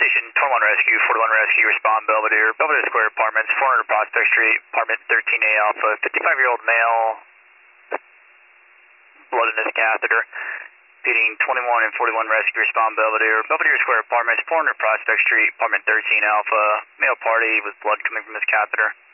Station 21 Rescue, 41 Rescue, respond Belvedere, Belvedere Square Apartments, 400 Prospect Street, apartment 13A Alpha, 55-year-old male, blood in his catheter. Repeating 21 and 41 Rescue, respond Belvedere, Belvedere Square Apartments, 400 Prospect Street, apartment 13 Alpha, male party with blood coming from his catheter.